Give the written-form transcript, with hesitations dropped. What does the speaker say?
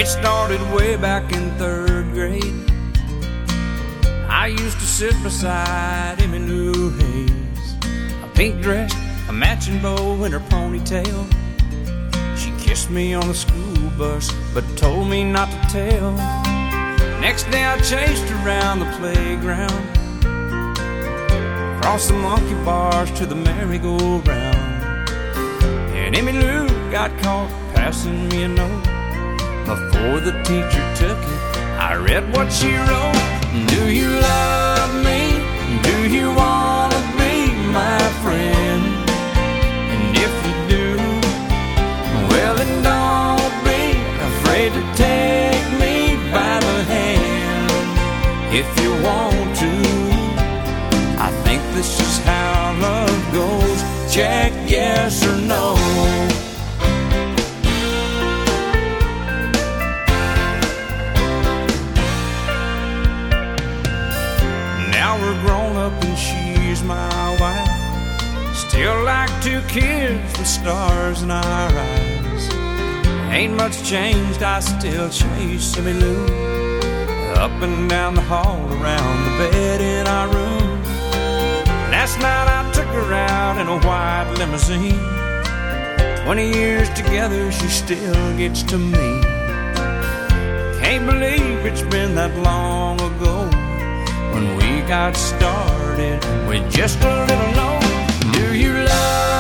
It started way back in 3rd grade. I used to sit beside Emmylou Hayes, a pink dress, a matching bow in her ponytail. She kissed me on the school bus, but told me not to tell. Next day I chased her around the playground, across the monkey bars to the merry-go-round. And Emmylou got caught passing me a note. Before the teacher took it, I read what she wrote. Do you love me? Do you want to be my friend? And if you do, well then don't be afraid to take me by the hand. If you want to, I think this is how love goes. Check yes or no. Now we're grown up and she's my wife. Still like 2 kids with stars in our eyes. Ain't much changed, I still chase Emmylou up and down the hall, around the bed in our room. Last night I took her out in a white limousine. 20 years together, she still gets to me. Can't believe it's been that long ago when we got started with just a little note. Do you love